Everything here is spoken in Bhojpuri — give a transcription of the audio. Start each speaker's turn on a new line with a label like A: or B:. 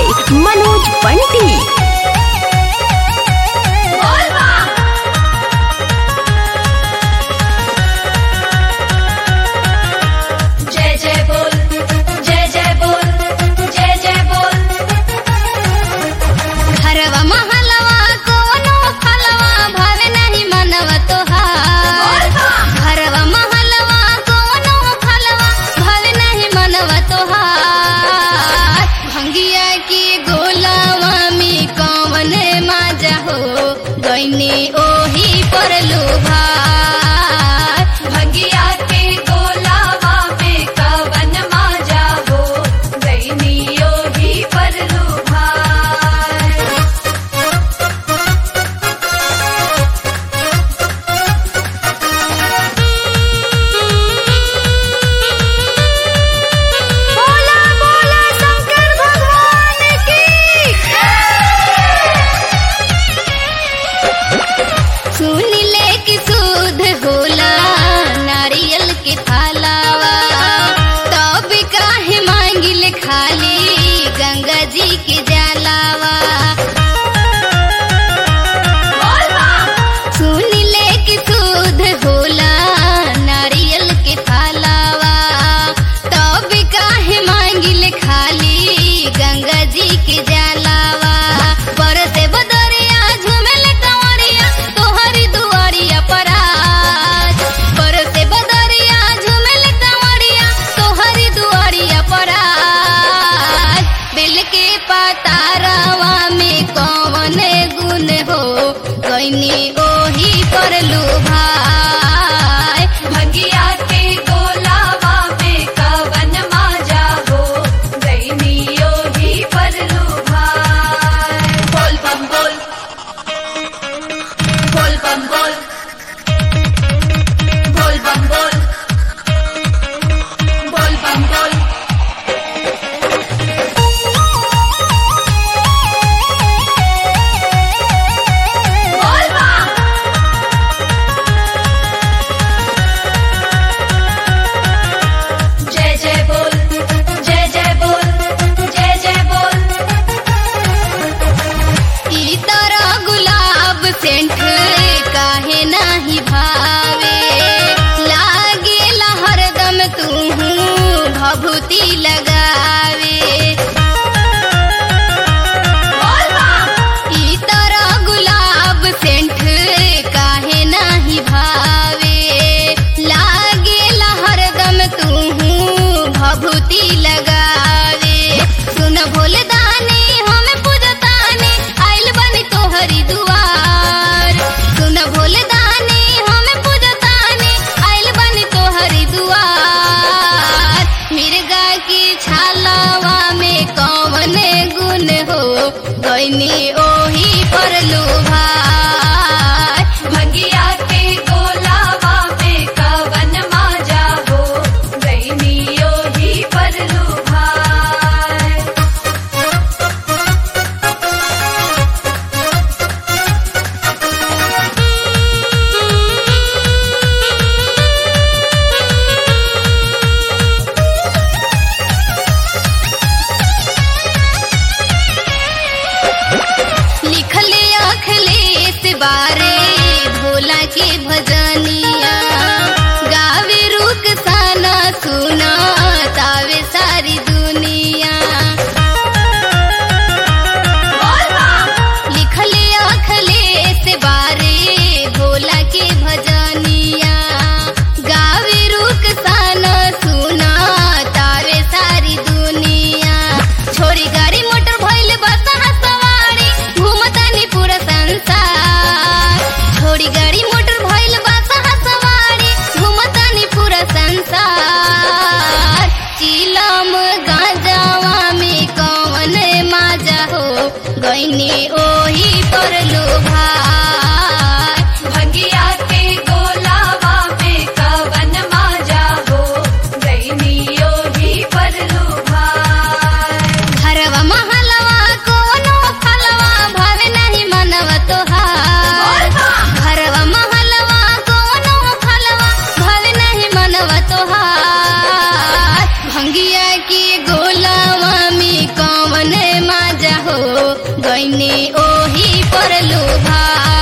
A: मनोज बंटी।
B: ओही पर लुभार भंगिया के गोलावा में कवन माजा हो गईनी ओही पर लुभार। बोला बोला शंकर भगवान की। सुन ले कि शुद्ध होला नारियल के थालावा, तब काहे मांगिल खाली गंगा जी के जलावा। सुन ले कि शुद्ध होला नारियल के थालावा, तब काहे मांगिल खाली गंगा जी के जलावा। बरसे बदरिया झूमेल कंवरिया तोहरी दुआरिया पराज। बरसे बदरिया झूमेल कंवरिया तोहरी दुआरिया पराज। बेल के पातारवा में कौन गुण हो गईनी ओही पर लुभाए भंगिया के गोलावा में कवन माजा हो गईनी ओही पर लुभाए। बोल बम बोल, बोल बम बोल, बोल बम बोल, बोल बम बोल। बोल बम। जय जय बोल, जय जय बोल, जय जय बोल। ई तरह गुलाब सेंट काहे नाही भावे, लागेला हरदम तूहू भभूति लगावे। ई तरह गुलाब सेंट काहे नाही भावे, लागेला हरदम तूहू भभूति लगावे। सुन भोले दानी हम पूजतानी आइल बनी तोहरी दुआर। सुन भोले दानी हम पूजतानी आइल बनी तोहरी दुआर। मिर्गा की छालावा में कौन गुण हो गईनी ओही पर लुभार भंगिया के गोलावा में कवन माजा हो गईनी ओही पर लुभार। लिखले अखिलेश बारे भोला के भजनिया, गावे रुक साना सुना तावे सारी दुनिया। लिखले अखिलेश बारे भोला के भजनिया, गावे रुक साना सुना तावे सारी दुनिया। छोरी गाड़ी मोटर भइल बसहा सवारी घूमतानी पूरा संसार। छोरी गाड़ी मोटर भइल बसहा सवारी घूमतानी पूरा संसार। चिलम गांजावा में कौन माजा हो गईनी ओही पर लुभार भंगिया के गोलावा में कवन माजा हो गईनी ओही पर लुभार। घरवा महलवा कोनो फलवा भावे नहीं मनवा तोहार। घरवा महलवा कोनो फलवा भावे नहीं मनवा तोहार। भंगिया के गोलावा में कौन माजा
C: गईनी ओही पर लुभाए।